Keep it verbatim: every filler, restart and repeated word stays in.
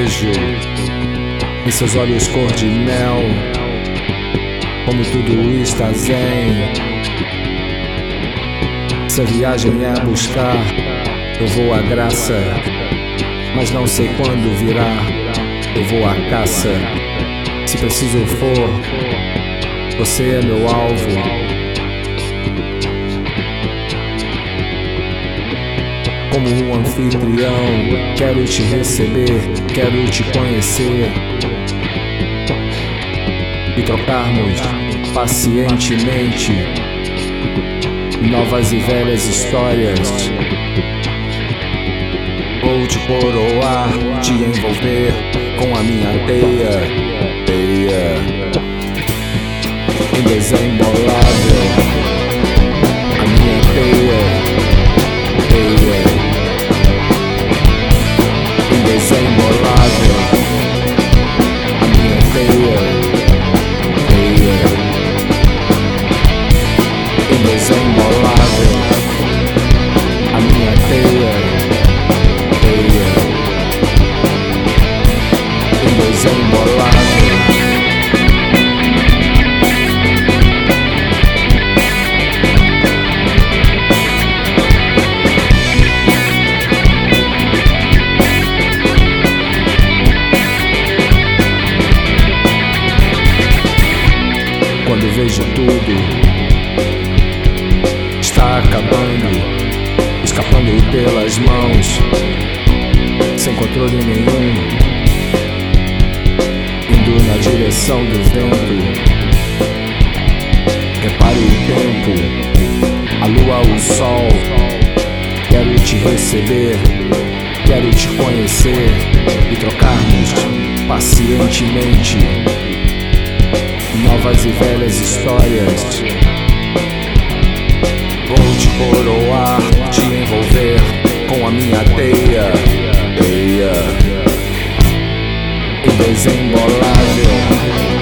vejo em seus olhos cor de mel, como tudo está zen. Se a viagem é buscar, eu vou à graça, mas não sei quando virá, eu vou à caça. Se preciso for, você é meu alvo. Como um anfitrião, quero te receber, quero te conhecer e trocarmos pacientemente novas e velhas histórias. Vou te coroar, te envolver com a minha teia, teia indesembolável, a minha teia, teia indesembolável, a minha teia, teia indesembolável, a minha teia, teia indesembolável. Quando vejo tudo está acabando, escapando pelas mãos, sem controle nenhum, indo na direção do vento. Repare o tempo, a lua, o sol. Quero te receber, quero te conhecer e trocarmos pacientemente novas e velhas histórias. Vou te coroar, te envolver com a minha teia, teia indesembolável.